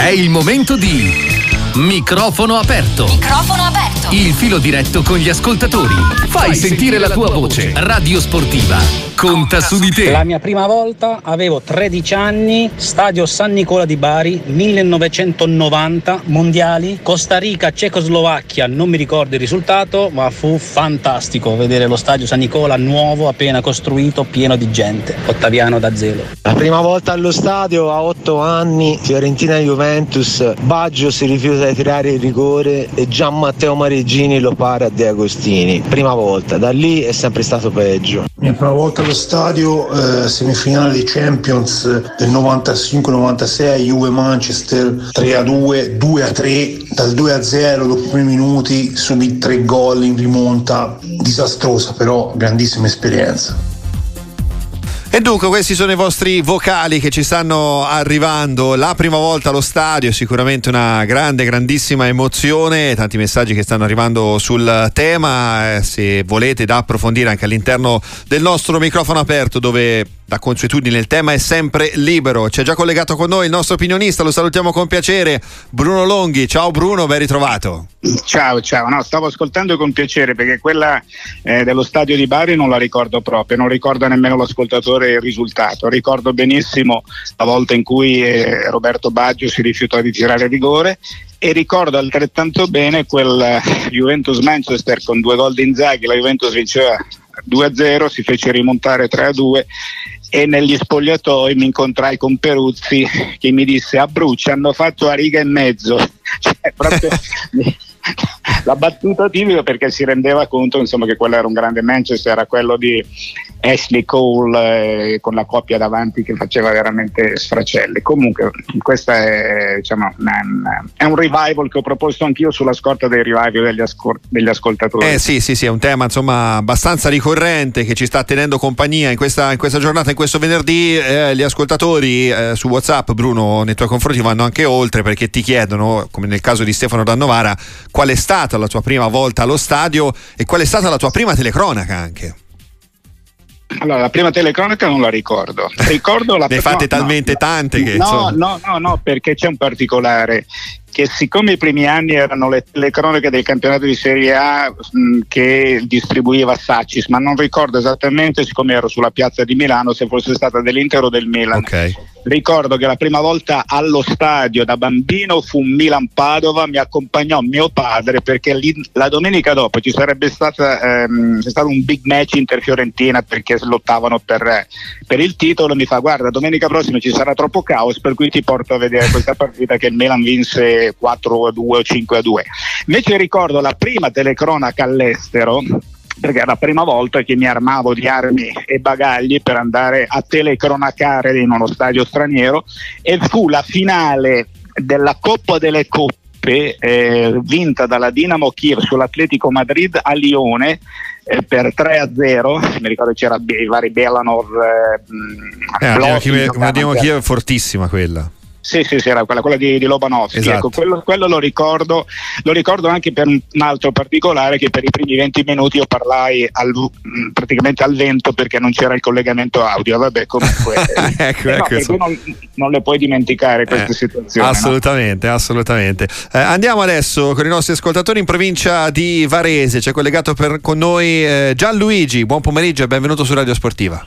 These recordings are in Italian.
È il momento di Microfono aperto. Microfono aperto. Il filo diretto con gli ascoltatori. Fai sentire la tua voce. Radio Sportiva conta su di te. La mia prima volta avevo 13 anni, stadio San Nicola di Bari, 1990, mondiali, Costa Rica, Cecoslovacchia, non mi ricordo il risultato, ma fu fantastico vedere lo stadio San Nicola nuovo, appena costruito, pieno di gente. Ottaviano da Zelo. La prima volta allo stadio a 8 anni, Fiorentina-Juventus, Baggio si rifiuta di tirare il rigore e Gian Matteo Mareggini lo para a De Agostini. Prima volta, da lì è sempre stato peggio. La prima volta allo stadio, semifinale di Champions del 95-96, Juve-Manchester 3-2, 2-3, dal 2-0 dopo i primi minuti subì 3 gol in rimonta, disastrosa però grandissima esperienza. E dunque questi sono i vostri vocali che ci stanno arrivando. La prima volta allo stadio, sicuramente una grandissima emozione, tanti messaggi che stanno arrivando sul tema, se volete da approfondire anche all'interno del nostro microfono aperto, dove da consuetudine il tema è sempre libero. C'è già collegato con noi il nostro opinionista, lo salutiamo con piacere, Bruno Longhi. Ciao Bruno, ben ritrovato. Ciao, no, stavo ascoltando con piacere perché quella dello stadio di Bari non la ricordo proprio, non ricordo nemmeno l'ascoltatore il risultato. Ricordo benissimo la volta in cui Roberto Baggio si rifiutò di tirare rigore, e ricordo altrettanto bene quel Juventus-Manchester con 2 gol di Inzaghi. La Juventus vinceva 2-0, si fece rimontare 3-2 e negli spogliatoi mi incontrai con Peruzzi che mi disse: a Brucia hanno fatto a riga e mezzo. Cioè, proprio la battuta tipica, perché si rendeva conto insomma che quello era un grande Manchester, era quello di Ashley Cole con la coppia davanti che faceva veramente sfracelli. Comunque questa è, diciamo, è un revival che ho proposto anch'io sulla scorta dei revival degli ascoltatori. Sì, è un tema insomma abbastanza ricorrente che ci sta tenendo compagnia in questa giornata, in questo venerdì. Gli ascoltatori su WhatsApp, Bruno, nei tuoi confronti vanno anche oltre, perché ti chiedono, come nel caso di Stefano da Novara, qual è stata la tua prima volta allo stadio e qual è stata la tua prima telecronaca anche. Allora, la prima telecronaca non la ricordo. Ricordo la ne fate talmente tante che no, perché c'è un particolare, che siccome i primi anni erano le telecronache del campionato di Serie A che distribuiva Sacis, ma non ricordo esattamente, siccome ero sulla piazza di Milano, se fosse stata dell'Inter o del Milan. Okay. Ricordo che la prima volta allo stadio da bambino fu Milan-Padova, mi accompagnò mio padre perché lì, la domenica dopo ci sarebbe stato un big match Inter-Fiorentina, perché lottavano per il titolo. Mi fa: guarda, domenica prossima ci sarà troppo caos, per cui ti porto a vedere questa partita che il Milan vinse 4-2 o 5-2. Invece ricordo la prima telecronaca all'estero, perché era la prima volta che mi armavo di armi e bagagli per andare a telecronacare in uno stadio straniero, e fu la finale della Coppa delle Coppe vinta dalla Dinamo Kiev sull'Atletico Madrid a Lione per 3-0. Mi ricordo c'era i vari Belanov, Dinamo Kiev fortissima quella. Sì, era quella di Lobanovsky. Esatto. Ecco, quello lo ricordo anche per un altro particolare, che per i primi 20 minuti io parlai praticamente al vento perché non c'era il collegamento audio. Vabbè, comunque perché non le puoi dimenticare queste situazioni. Assolutamente. Andiamo adesso con i nostri ascoltatori in provincia di Varese. C'è collegato con noi Gianluigi. Buon pomeriggio e benvenuto su Radio Sportiva.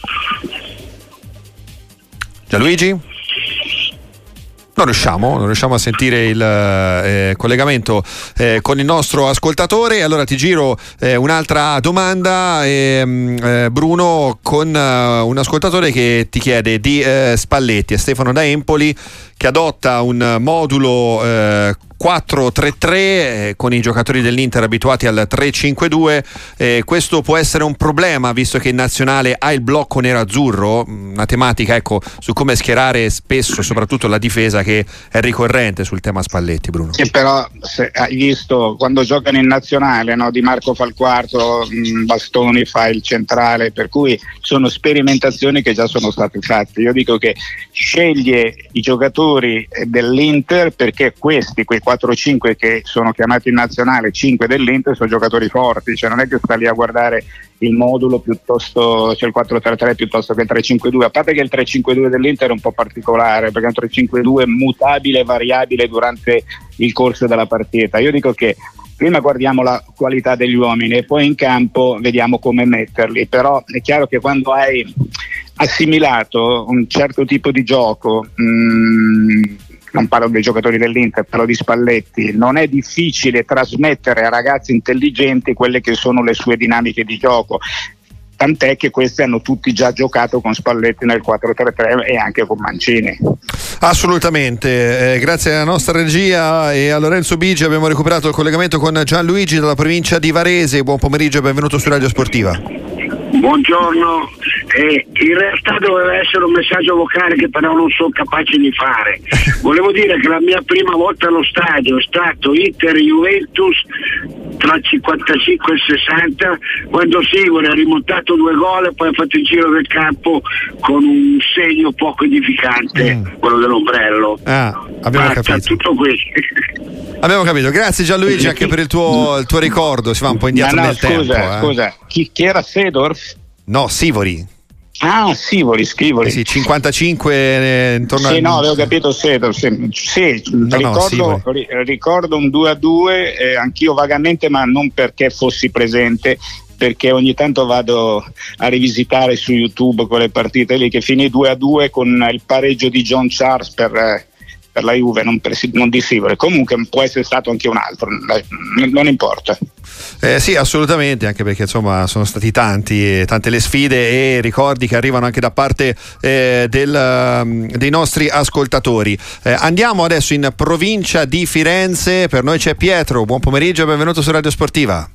Gianluigi? Non riusciamo a sentire il collegamento con il nostro ascoltatore. Allora ti giro un'altra domanda, Bruno, con un ascoltatore che ti chiede di Spalletti. È Stefano da Empoli, che adotta un modulo 4-3-3 con i giocatori dell'Inter abituati al 3-5-2. Questo può essere un problema, visto che in nazionale ha il blocco nero-azzurro, una tematica, ecco, su come schierare spesso soprattutto la difesa, che è ricorrente sul tema Spalletti, Bruno. Sì, però se hai visto quando giocano in nazionale, no? Di Marco fa il quarto, Bastoni fa il centrale, per cui sono sperimentazioni che già sono state fatte. Io dico che sceglie i giocatori dell'Inter perché questi, quei 4-5 che sono chiamati in nazionale, 5 dell'Inter sono giocatori forti, cioè non è che sta lì a guardare il modulo piuttosto, cioè il 4-3-3 piuttosto che il 3-5-2, a parte che il 3-5-2 dell'Inter è un po' particolare perché è un 3-5-2 mutabile e variabile durante il corso della partita. Io dico che prima guardiamo la qualità degli uomini e poi in campo vediamo come metterli, però è chiaro che quando hai assimilato un certo tipo di gioco, non parlo dei giocatori dell'Inter, parlo di Spalletti, non è difficile trasmettere a ragazzi intelligenti quelle che sono le sue dinamiche di gioco, tant'è che questi hanno tutti già giocato con Spalletti nel 4-3-3 e anche con Mancini. Assolutamente, grazie alla nostra regia e a Lorenzo Bigi abbiamo recuperato il collegamento con Gianluigi dalla provincia di Varese. Buon pomeriggio e benvenuto su Radio Sportiva. Buongiorno, in realtà doveva essere un messaggio vocale che però non sono capace di fare. Volevo dire che la mia prima volta allo stadio è stato Inter-Juventus tra il 55 e il 60, quando Sivori ha rimontato 2 gol e poi ha fatto il giro del campo con un segno poco edificante, quello dell'ombrello. Abbiamo capito. Tutto questo. Abbiamo capito, grazie Gianluigi anche per il tuo ricordo, si va un po' indietro nel tempo. Scusa, chi era Seedorf? No, Sivori. Ah, Schivoli. Sì, 55 intorno Sì, no, avevo capito Seedorf. Sì, ricordo un 2-2, anch'io vagamente, ma non perché fossi presente, perché ogni tanto vado a rivisitare su YouTube quelle partite lì che finì 2-2 con il pareggio di John Charles per la Juve, non di Sivori. Comunque può essere stato anche un altro, non importa. Sì, assolutamente, anche perché insomma sono stati tante le sfide e ricordi che arrivano anche da parte dei nostri ascoltatori. Andiamo adesso in provincia di Firenze, per noi c'è Pietro. Buon pomeriggio e benvenuto su Radio Sportiva.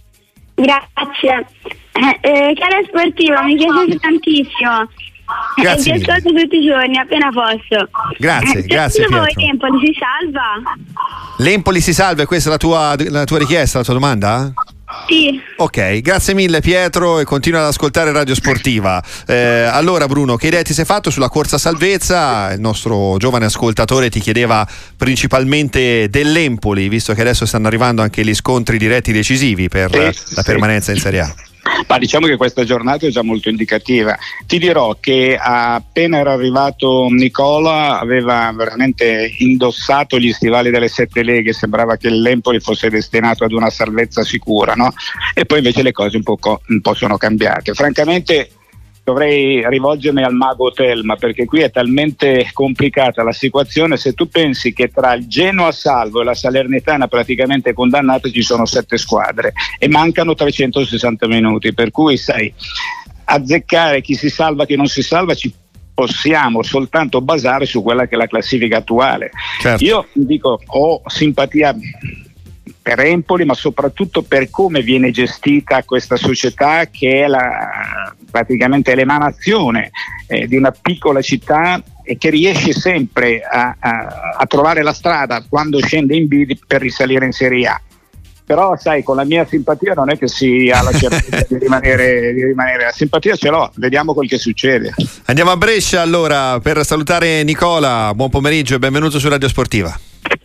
Grazie. Cara Sportiva, mi piace tantissimo. Grazie. Ti ascolto tutti i giorni appena posso. Grazie Secondo voi Pietro. l'Empoli si salva? L'Empoli si salva, e questa è la tua richiesta, la tua domanda? Sì. Ok, grazie mille Pietro e continua ad ascoltare Radio Sportiva. Allora Bruno, che idea ti sei fatto sulla corsa salvezza? Il nostro giovane ascoltatore ti chiedeva principalmente dell'Empoli, visto che adesso stanno arrivando anche gli scontri diretti decisivi per la permanenza in Serie A. Ma diciamo che questa giornata è già molto indicativa. Ti dirò che appena era arrivato Nicola aveva veramente indossato gli stivali delle 7 leghe, sembrava che l'Empoli fosse destinato ad una salvezza sicura, no? E poi invece le cose un po' sono cambiate. Francamente dovrei rivolgermi al mago Telma, perché qui è talmente complicata la situazione. Se tu pensi che tra il Genoa salvo e la Salernitana praticamente condannata ci sono 7 squadre e mancano 360 minuti, per cui sai, azzeccare chi si salva e chi non si salva ci possiamo soltanto basare su quella che è la classifica attuale. Certo. Io dico, ho simpatia per Empoli, ma soprattutto per come viene gestita questa società, che è praticamente l'emanazione di una piccola città e che riesce sempre a trovare la strada quando scende in B per risalire in Serie A. Però sai, con la mia simpatia non è che si ha la certezza di rimanere, la simpatia ce l'ho, vediamo quel che succede. Andiamo a Brescia allora per salutare Nicola. Buon pomeriggio e benvenuto su Radio Sportiva.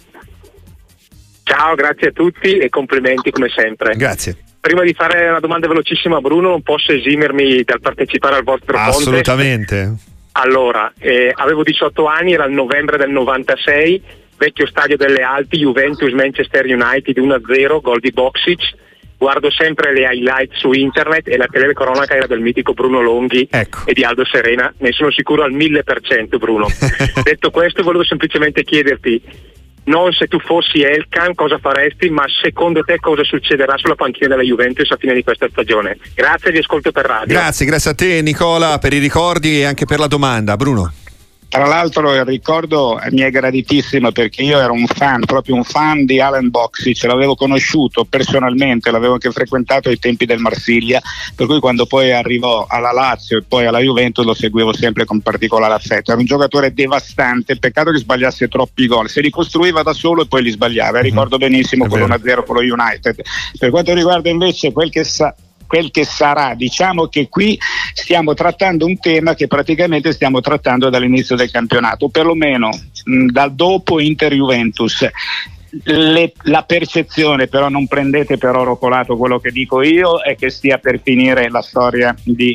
Ciao, grazie a tutti e complimenti come sempre. Grazie. Prima di fare una domanda velocissima a Bruno, non posso esimermi dal partecipare al vostro Assolutamente. contest. Allora, avevo 18 anni, era il novembre del 96, vecchio stadio delle Alpi, Juventus Manchester United 1-0, gol di Boksic. Guardo sempre le highlight su internet e la telecronaca era del mitico Bruno Longhi, ecco, e di Aldo Serena, ne sono sicuro al 1000%, Bruno. Detto questo, volevo semplicemente chiederti, non se tu fossi Elkan cosa faresti, ma secondo te cosa succederà sulla panchina della Juventus a fine di questa stagione? Grazie, vi ascolto per radio. Grazie a te Nicola per i ricordi e anche per la domanda. Bruno. Tra l'altro il ricordo mi è graditissimo, perché io ero proprio un fan di Alen Boksic, l'avevo conosciuto personalmente, l'avevo anche frequentato ai tempi del Marsiglia, per cui quando poi arrivò alla Lazio e poi alla Juventus lo seguivo sempre con particolare affetto. Era un giocatore devastante, peccato che sbagliasse troppi gol, si ricostruiva da solo e poi li sbagliava, ricordo benissimo quello 1-0 con lo United. Per quanto riguarda invece quel che sarà, diciamo che qui stiamo trattando un tema che praticamente stiamo trattando dall'inizio del campionato, perlomeno dal dopo Inter-Juventus. La percezione, però non prendete per oro colato quello che dico io, è che stia per finire la storia di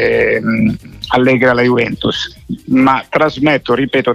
Allegri alla Juventus, ma trasmetto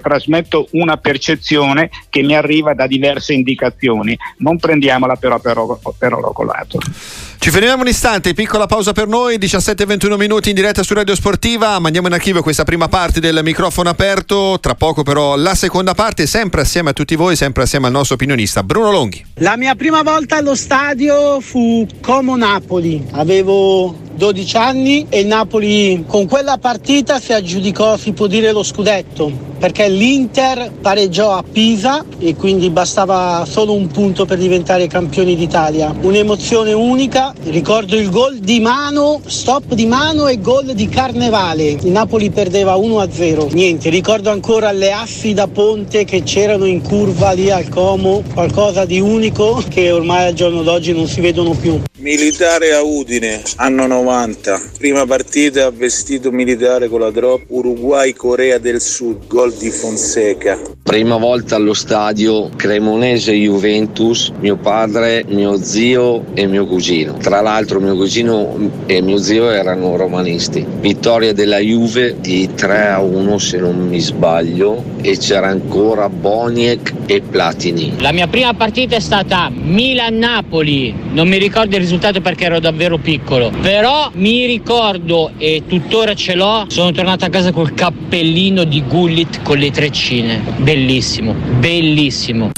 una percezione che mi arriva da diverse indicazioni, non prendiamola però per oro colato. Ci fermiamo un istante, piccola pausa per noi, 17-21 minuti in diretta su Radio Sportiva, mandiamo in archivio questa prima parte del microfono aperto, tra poco però la seconda parte, sempre assieme a tutti voi, sempre assieme al nostro opinionista Bruno Longhi. La mia prima volta allo stadio fu Como Napoli, avevo 12 anni e il Napoli con quella partita si aggiudicò, si può dire, lo scudetto, perché l'Inter pareggiò a Pisa e quindi bastava solo un punto per diventare campioni d'Italia. Un'emozione unica, ricordo il gol di mano, stop di mano e gol di Carnevale. Il Napoli perdeva 1-0. Niente, ricordo ancora le assi da ponte che c'erano in curva lì al Como, qualcosa di unico che ormai al giorno d'oggi non si vedono più. Militare a Udine, anno 90, prima partita vestito militare con la drop, Uruguay-Corea del Sud, gol di Fonseca. Prima volta allo stadio Cremonese-Juventus, mio padre, mio zio e mio cugino. Tra l'altro mio cugino e mio zio erano romanisti. Vittoria della Juve di 3-1 se non mi sbaglio, e c'era ancora Boniek e Platini. La mia prima partita è stata Milan-Napoli, non mi ricordo il risultato perché ero davvero piccolo, però mi ricordo e tuttora ce l'ho, sono tornato a casa col cappellino di Gullit con le treccine, bellissimo, bellissimo.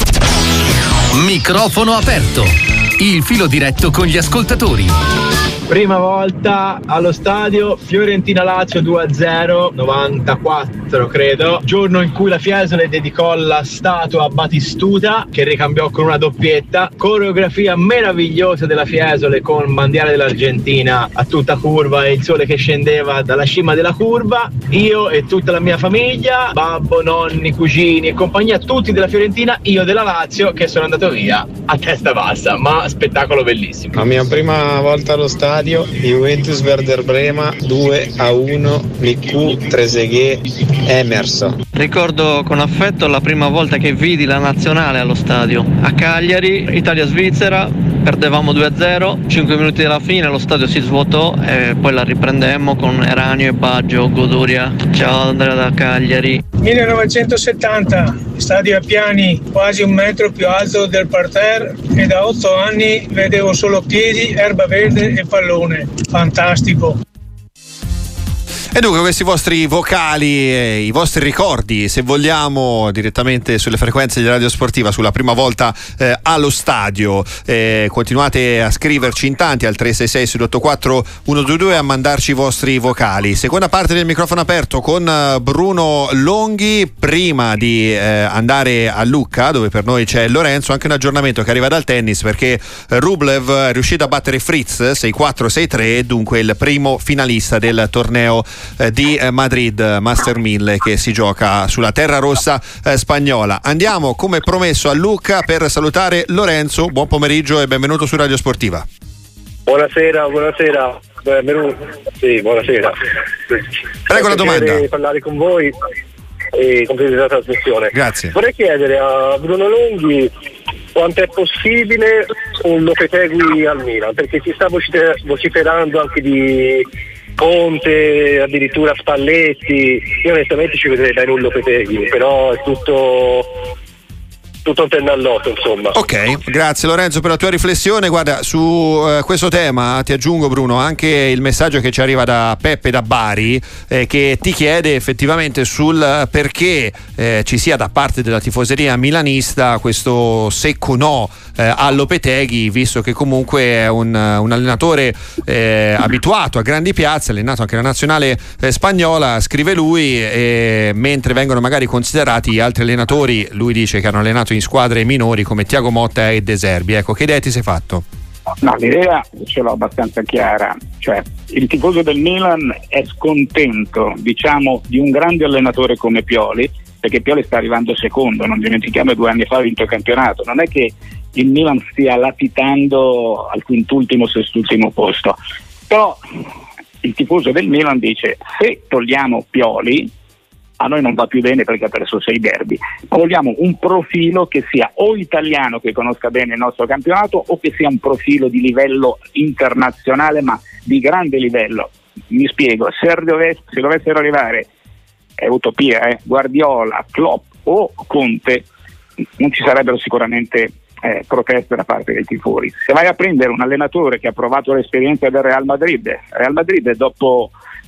Microfono aperto, il filo diretto con gli ascoltatori. Prima volta allo stadio Fiorentina-Lazio 2-0, 94 credo, giorno in cui la Fiesole dedicò la statua a Batistuta che ricambiò con una doppietta, coreografia meravigliosa della Fiesole con bandiera dell'Argentina a tutta curva e il sole che scendeva dalla cima della curva, io e tutta la mia famiglia, babbo, nonni, cugini e compagnia, tutti della Fiorentina, io della Lazio che sono andato via a testa bassa, ma spettacolo bellissimo. La mia prima volta allo stadio Juventus Werder Brema 2-1, Miku, Trezeguet, Emerson. Ricordo con affetto la prima volta che vidi la nazionale allo stadio a Cagliari, Italia-Svizzera, perdevamo 2-0, 5 minuti dalla fine lo stadio si svuotò e poi la riprendemmo con Eranio e Baggio, goduria. Ciao Andrea da Cagliari. 1970, stadio a piani quasi 1 metro più alto del parterre e da 8 anni vedevo solo piedi, erba verde e pallone. Fantastico. E dunque questi vostri vocali, i vostri ricordi, se vogliamo, direttamente sulle frequenze di Radio Sportiva sulla prima volta allo stadio, continuate a scriverci in tanti al 366-684-122 a mandarci i vostri vocali. Seconda parte del microfono aperto con Bruno Longhi. Prima di andare a Lucca, dove per noi c'è Lorenzo, anche un aggiornamento che arriva dal tennis, perché Rublev è riuscito a battere Fritz 6-4-6-3, dunque il primo finalista del torneo di Madrid Master 1000 che si gioca sulla terra rossa spagnola. Andiamo come promesso a Lucca per salutare Lorenzo. Buon pomeriggio e benvenuto su Radio Sportiva. Buonasera, benvenuto. Sì, buonasera. Prego la domanda. Parlare con voi e completare la trasmissione. Grazie. Vorrei chiedere a Bruno Longhi quanto è possibile un Lopetegui al Milan, perché si sta vociferando anche di Conte, addirittura Spalletti. Io onestamente ci vedrei bene un Lopetegui, però è tutto un pennallotto, insomma. Ok, grazie Lorenzo per la tua riflessione. Guarda, su questo tema ti aggiungo, Bruno, anche il messaggio che ci arriva da Peppe da Bari, che ti chiede effettivamente sul perché ci sia da parte della tifoseria milanista questo secco no a Lopetegui, visto che comunque è un allenatore abituato a grandi piazze, allenato anche la nazionale spagnola, scrive lui, mentre vengono magari considerati altri allenatori, lui dice, che hanno allenato in squadre minori come Thiago Motta e De Zerbi. Ecco, che idea ti sei fatto? No, l'idea ce l'ho abbastanza chiara, cioè il tifoso del Milan è scontento, diciamo, di un grande allenatore come Pioli, perché Pioli sta arrivando secondo, non dimentichiamo 2 anni fa ha vinto il campionato, non è che il Milan stia latitando al quintultimo, sestultimo posto, però il tifoso del Milan dice: se togliamo Pioli a noi non va più bene perché ha perso 6 derby. Vogliamo un profilo che sia o italiano, che conosca bene il nostro campionato, o che sia un profilo di livello internazionale, ma di grande livello. Mi spiego, se dovessero arrivare, è utopia, Guardiola, Klopp o Conte, non ci sarebbero sicuramente proteste da parte dei tifosi. Se vai a prendere un allenatore che ha provato l'esperienza del Real Madrid dopo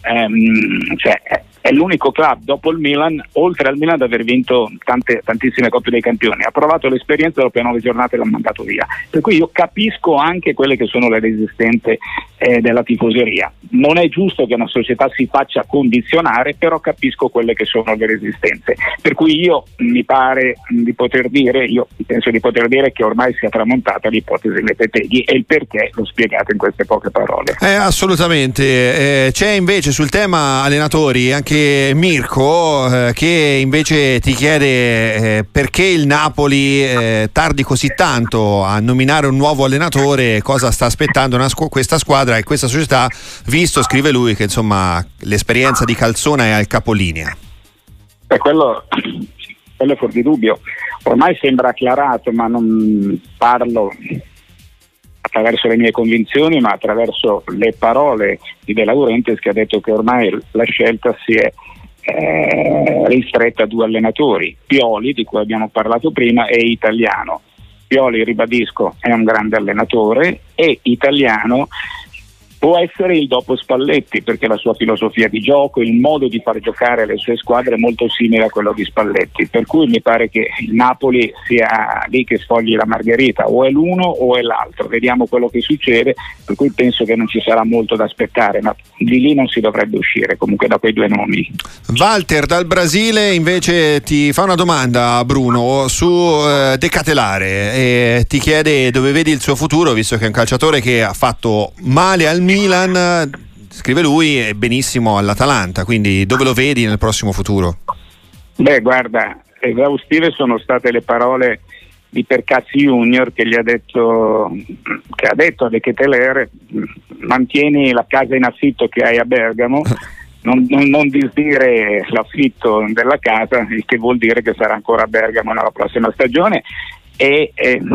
è l'unico club dopo il Milan, oltre al Milan, ad aver vinto tantissime Coppe dei Campioni, ha provato l'esperienza, dopo 9 giornate l'ha mandato via. Per cui io capisco anche quelle che sono le resistenze della tifoseria. Non è giusto che una società si faccia condizionare, però capisco quelle che sono le resistenze. Per cui io penso di poter dire che ormai sia tramontata l'ipotesi Lopetegui, e il perché l'ho spiegato in queste poche parole. Assolutamente. C'è invece sul tema allenatori anche Mirko che invece ti chiede perché il Napoli tardi così tanto a nominare un nuovo allenatore, cosa sta aspettando questa squadra e questa società, visto, scrive lui, che insomma l'esperienza di Calzona è al capolinea. Quello è fuori di dubbio, ormai sembra acclarato, ma non parlo attraverso le mie convinzioni, ma attraverso le parole di De Laurentiis, che ha detto che ormai la scelta si è ristretta a 2 allenatori, Pioli, di cui abbiamo parlato prima, e Italiano. Pioli, ribadisco, è un grande allenatore, e Italiano può essere il dopo Spalletti, perché la sua filosofia di gioco, il modo di far giocare le sue squadre è molto simile a quello di Spalletti, per cui mi pare che il Napoli sia lì che sfogli la margherita, o è l'uno o è l'altro, vediamo quello che succede, per cui penso che non ci sarà molto da aspettare, ma di lì non si dovrebbe uscire comunque da quei 2 nomi. Walter dal Brasile invece ti fa una domanda, Bruno, su De Catelare, e ti chiede dove vedi il suo futuro, visto che è un calciatore che ha fatto male al Milan, scrive lui, e benissimo all'Atalanta, quindi dove lo vedi nel prossimo futuro? Beh, guarda, esaustive sono state le parole di Percazzi Junior, che ha detto a De Catelare: mantieni la casa in affitto che hai a Bergamo, non disdire l'affitto della casa, il che vuol dire che sarà ancora a Bergamo nella prossima stagione, e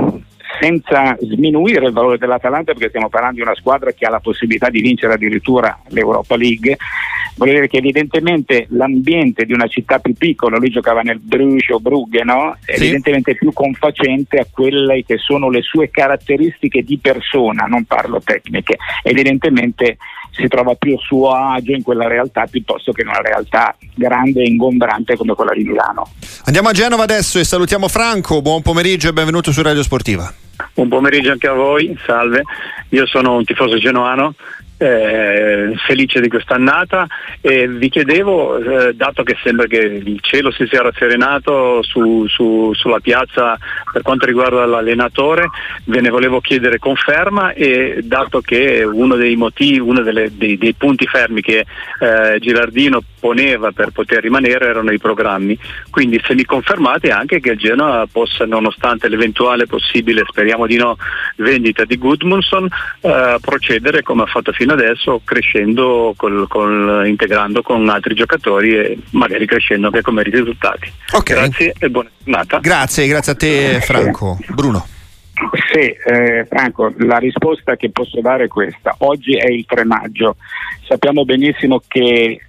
senza sminuire il valore dell'Atalanta, perché stiamo parlando di una squadra che ha la possibilità di vincere addirittura l'Europa League. Vuol dire che evidentemente l'ambiente di una città più piccola, lui giocava nel Bruges o Brugge, no? È evidentemente più confacente a quelle che sono le sue caratteristiche di persona, non parlo tecniche. Evidentemente si trova più a suo agio in quella realtà piuttosto che in una realtà grande e ingombrante come quella di Milano. Andiamo a Genova adesso e salutiamo Franco. Buon pomeriggio e benvenuto su Radio Sportiva. Buon pomeriggio anche a voi, salve. Io sono un tifoso genoano, felice di quest'annata, e vi chiedevo, dato che sembra che il cielo si sia rasserenato sulla piazza per quanto riguarda l'allenatore, ve ne volevo chiedere conferma, e dato che uno dei motivi, dei punti fermi che Gilardino poneva per poter rimanere erano i programmi, quindi se mi confermate anche che il Genoa possa, nonostante l'eventuale possibile, speriamo di no, vendita di Gudmundsson, procedere come ha fatto fino adesso, crescendo integrando con altri giocatori e magari crescendo anche come risultati. Okay. Grazie e buona giornata. Grazie a te Franco. Bruno. Sì, Franco, la risposta che posso dare è questa. Oggi è il 3 maggio, sappiamo benissimo che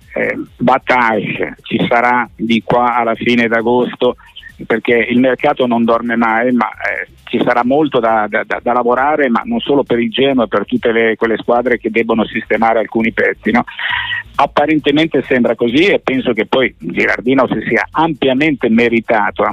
battage ci sarà di qua alla fine d'agosto, perché il mercato non dorme mai, ma ci sarà molto da lavorare, ma non solo per il Genoa, per tutte quelle squadre che debbono sistemare alcuni pezzi, no? Apparentemente sembra così, e penso che poi Gilardino si sia ampiamente meritato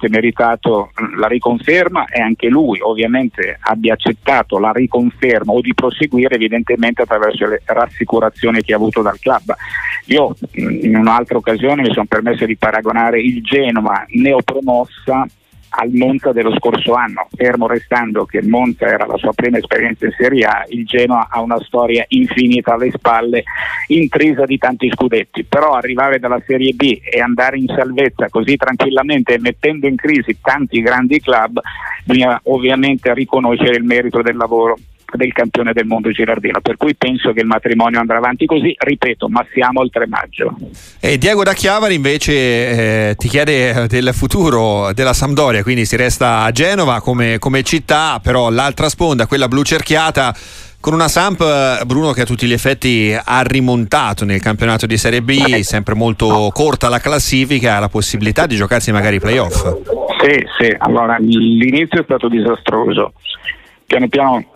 la riconferma, e anche lui ovviamente abbia accettato la riconferma o di proseguire, evidentemente attraverso le rassicurazioni che ha avuto dal club. Io in un'altra occasione mi sono permesso di paragonare il Genoa neopromossa al Monza dello scorso anno, fermo restando che il Monza era la sua prima esperienza in Serie A, il Genoa ha una storia infinita alle spalle, intrisa di tanti scudetti, però arrivare dalla Serie B e andare in salvezza così tranquillamente, mettendo in crisi tanti grandi club, bisogna ovviamente riconoscere il merito del lavoro del campione del mondo Girardino, per cui penso che il matrimonio andrà avanti così, ripeto, ma siamo al 3 maggio. E Diego da Chiavari invece ti chiede del futuro della Sampdoria, quindi si resta a Genova come città, però l'altra sponda, quella blu cerchiata, con una Samp, Bruno, che a tutti gli effetti ha rimontato nel campionato di Serie B, sempre molto corta la classifica, ha la possibilità di giocarsi magari i playoff. Sì, allora l'inizio è stato disastroso. Piano piano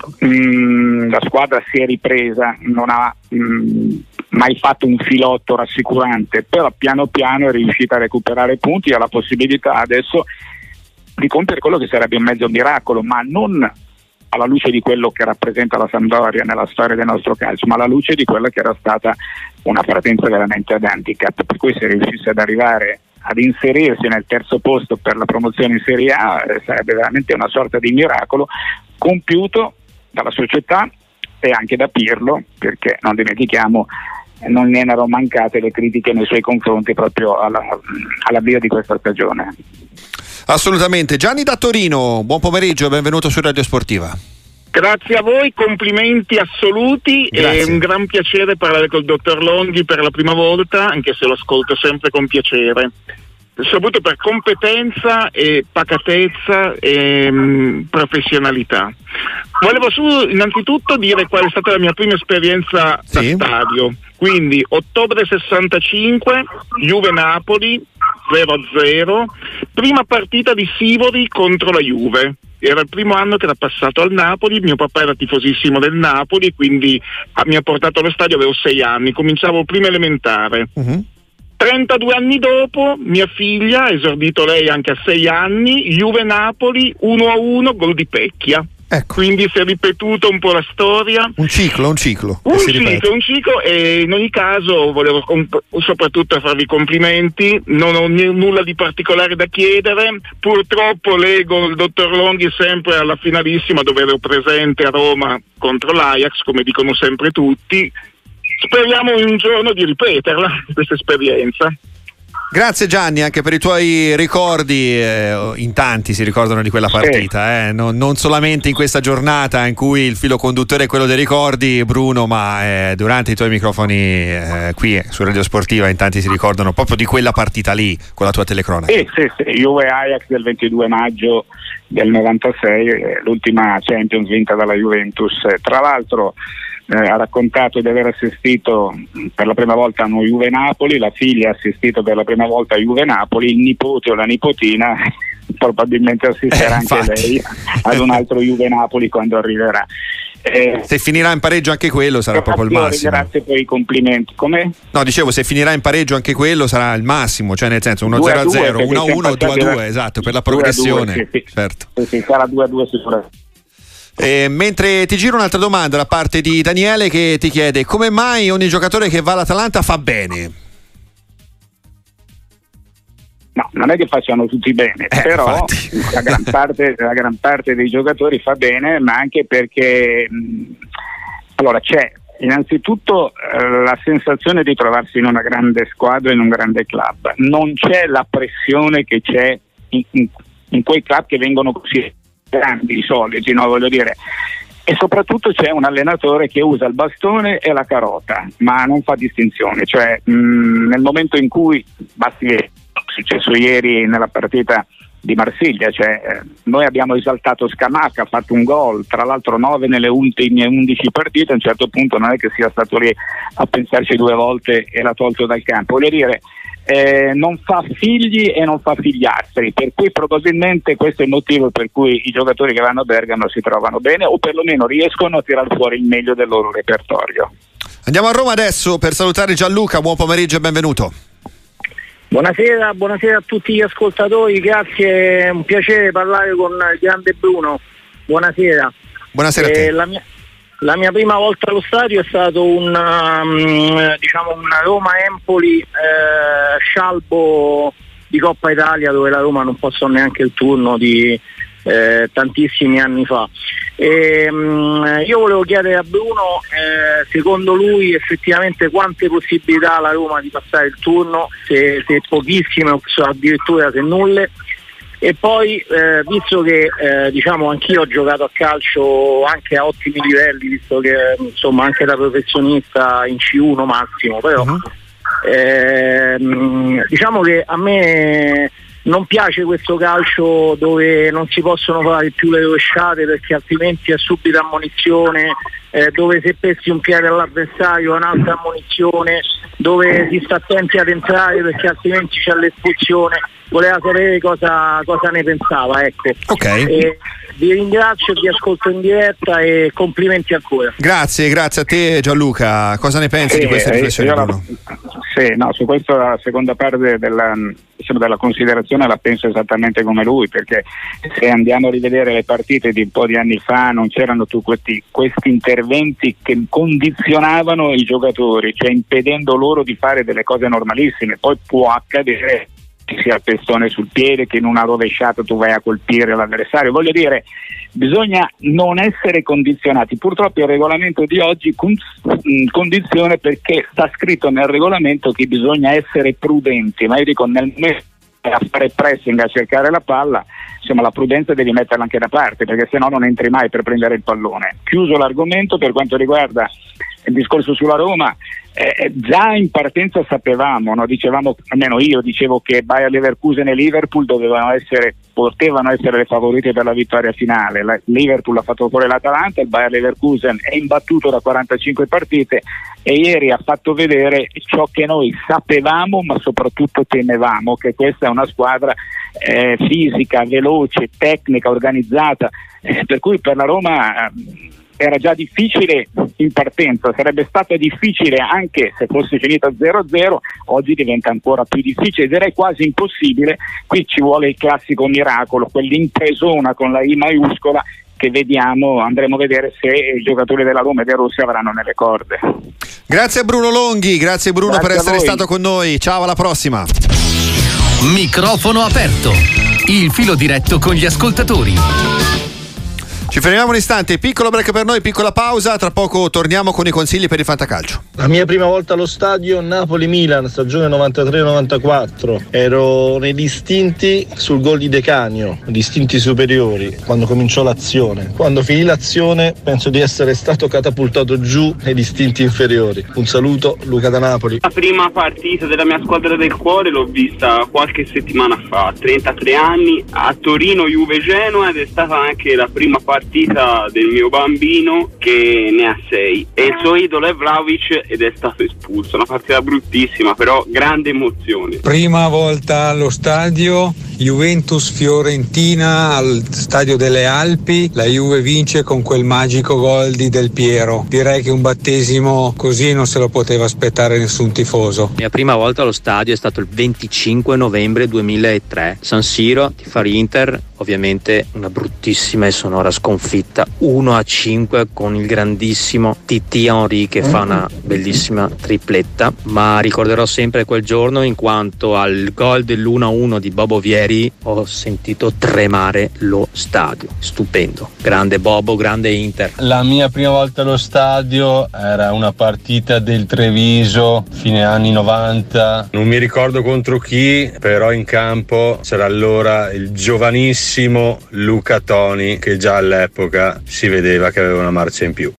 la squadra si è ripresa, non ha mai fatto un filotto rassicurante, però piano piano è riuscita a recuperare punti e ha la possibilità adesso di compiere quello che sarebbe un mezzo miracolo, ma non alla luce di quello che rappresenta la Sampdoria nella storia del nostro calcio, ma alla luce di quella che era stata una partenza veramente ad handicap, per cui se riuscisse ad arrivare ad inserirsi nel terzo posto per la promozione in Serie A sarebbe veramente una sorta di miracolo compiuto dalla società e anche da Pirlo, perché non dimentichiamo non ne erano mancate le critiche nei suoi confronti proprio all'avvio di questa stagione. Assolutamente. Gianni da Torino, buon pomeriggio, benvenuto su Radio Sportiva. Grazie a voi, complimenti assoluti. Grazie. È un gran piacere parlare col dottor Longhi per la prima volta, anche se lo ascolto sempre con piacere, soprattutto per competenza e pacatezza e professionalità. Volevo innanzitutto dire qual è stata la mia prima esperienza da stadio. Quindi ottobre 65, Juve-Napoli 0-0, prima partita di Sivori contro la Juve. Era il primo anno che era passato al Napoli, mio papà era tifosissimo del Napoli, quindi mi ha portato allo stadio, avevo 6 anni, cominciavo prima elementare. 32 anni dopo, mia figlia, esordito lei anche a 6 anni, Juve-Napoli 1-1, gol di Pecchia. Ecco. Quindi si è ripetuta un po' la storia. Un ciclo. Un ciclo, e in ogni caso volevo soprattutto farvi i complimenti, non ho nulla di particolare da chiedere, purtroppo leggo il dottor Longhi sempre alla finalissima dove ero presente a Roma contro l'Ajax, come dicono sempre tutti. Speriamo un giorno di ripeterla, questa esperienza. Grazie Gianni anche per i tuoi ricordi, in tanti si ricordano di quella partita, non solamente in questa giornata in cui il filo conduttore è quello dei ricordi, Bruno, ma durante i tuoi microfoni qui su Radio Sportiva in tanti si ricordano proprio di quella partita lì con la tua telecronaca. Sì, Juve Ajax del 22 maggio del 96, l'ultima Champions vinta dalla Juventus. Tra l'altro ha raccontato di aver assistito per la prima volta a uno Juve-Napoli, la figlia ha assistito per la prima volta a Juve-Napoli, il nipote o la nipotina probabilmente assisterà anche lei ad un altro Juve-Napoli quando arriverà. Se finirà in pareggio anche quello sarà proprio il massimo. Grazie per i complimenti. Come? No, dicevo, se finirà in pareggio anche quello sarà il massimo, cioè nel senso 1-0-0, 1-1, 2-2, esatto, per la progressione. Sì. Certo. Sì, sarà 2-2 sicuramente. Mentre ti giro un'altra domanda da parte di Daniele che ti chiede: come mai ogni giocatore che va all'Atalanta fa bene? No, non è che facciano tutti bene, però la gran parte dei giocatori fa bene, ma anche perché allora c'è innanzitutto la sensazione di trovarsi in una grande squadra, in un grande club. Non c'è la pressione che c'è in quei club che vengono così grandi, solidi, no, voglio dire. E soprattutto c'è un allenatore che usa il bastone e la carota, ma non fa distinzione, cioè nel momento in cui basti vedere, è successo ieri nella partita di Marsiglia, cioè noi abbiamo esaltato Scamacca, ha fatto un gol, tra l'altro 9 nelle ultime 11 partite, a un certo punto non è che sia stato lì a pensarci 2 volte e l'ha tolto dal campo, voglio dire. Non fa figli e non fa figliastri, per cui probabilmente questo è il motivo per cui i giocatori che vanno a Bergamo si trovano bene o perlomeno riescono a tirar fuori il meglio del loro repertorio. Andiamo a Roma adesso per salutare Gianluca, buon pomeriggio e benvenuto. Buonasera a tutti gli ascoltatori, grazie, è un piacere parlare con il grande Bruno. Buonasera. Buonasera a te. La mia prima volta allo stadio è stato un Roma-Empoli scialbo di Coppa Italia, dove la Roma non passò neanche il turno di tantissimi anni fa. Io volevo chiedere a Bruno, secondo lui effettivamente quante possibilità ha la Roma di passare il turno, se pochissime o addirittura se nulle, E poi visto che diciamo anch'io ho giocato a calcio anche a ottimi livelli, visto che insomma anche da professionista in C1 massimo, però diciamo che a me non piace questo calcio dove non si possono fare più le rovesciate, perché altrimenti è subito ammonizione, dove se pesti un piede all'avversario è un'altra ammonizione, dove si sta attenti ad entrare perché altrimenti c'è l'espulsione. Voleva sapere cosa ne pensava, ecco. Ok. Vi ringrazio, vi ascolto in diretta e complimenti ancora. Grazie a te Gianluca. Cosa ne pensi di queste riflessioni, Bruno? Su questo la seconda parte della considerazione la penso esattamente come lui, perché se andiamo a rivedere le partite di un po' di anni fa non c'erano tutti questi interventi che condizionavano i giocatori, cioè impedendo loro di fare delle cose normalissime. Poi può accadere che sia il pestone sul piede, che in una rovesciata tu vai a colpire l'avversario. Voglio dire, bisogna non essere condizionati. Purtroppo il regolamento di oggi condiziona, perché sta scritto nel regolamento che bisogna essere prudenti, ma io dico a fare pressing, a cercare la palla, insomma la prudenza devi metterla anche da parte, perché sennò non entri mai per prendere il pallone. Chiuso l'argomento, per quanto riguarda il discorso sulla Roma, già in partenza sapevamo, no? Dicevamo, almeno io dicevo, che Bayer Leverkusen e Liverpool potevano essere le favorite per la vittoria finale. Liverpool ha fatto fuori l'Atalanta, il Bayer Leverkusen è imbattuto da 45 partite e ieri ha fatto vedere ciò che noi sapevamo ma soprattutto temevamo, che questa è una squadra fisica, veloce, tecnica, organizzata, per cui per la Roma era già difficile in partenza, sarebbe stato difficile anche se fosse finita 0-0, oggi diventa ancora più difficile, direi quasi impossibile. Qui ci vuole il classico miracolo, quell'impresona con la I maiuscola che andremo a vedere se i giocatori della Roma e dei Rossi avranno nelle corde. Grazie a Bruno Longhi, grazie Bruno per essere stato con noi, ciao, alla prossima. Microfono aperto, il filo diretto con gli ascoltatori. Ci fermiamo un istante, piccolo break per noi, piccola pausa, tra poco torniamo con i consigli per il fantacalcio. La mia prima volta allo stadio, Napoli-Milan, stagione 93-94. Ero nei distinti sul gol di De Canio, distinti superiori, quando cominciò l'azione. Quando finì l'azione penso di essere stato catapultato giù nei distinti inferiori. Un saluto, Luca da Napoli. La prima partita della mia squadra del cuore l'ho vista qualche settimana fa, 33 anni, a Torino Juve-Genoa, ed è stata anche la prima partita del mio bambino che ne ha 6 e il suo idolo è Vlahovic ed è stato espulso. Una partita bruttissima, però grande emozione. Prima volta allo stadio, Juventus-Fiorentina al Stadio delle Alpi, la Juve vince con quel magico gol di Del Piero. Direi che un battesimo così non se lo poteva aspettare nessun tifoso. Mia prima volta allo stadio è stato il 25 novembre 2003, San Siro, tifar Inter, ovviamente una bruttissima e sonora sconfitta 1-5 con il grandissimo Titi Henry che fa una bellissima tripletta, ma ricorderò sempre quel giorno in quanto al gol dell'1-1 di Bobo Vieri ho sentito tremare lo stadio. Stupendo, grande Bobo, grande Inter. La mia prima volta allo stadio era una partita del Treviso, fine anni 90, non mi ricordo contro chi, però in campo c'era allora il giovanissimo Luca Toni, che già all'epoca si vedeva che aveva una marcia in più.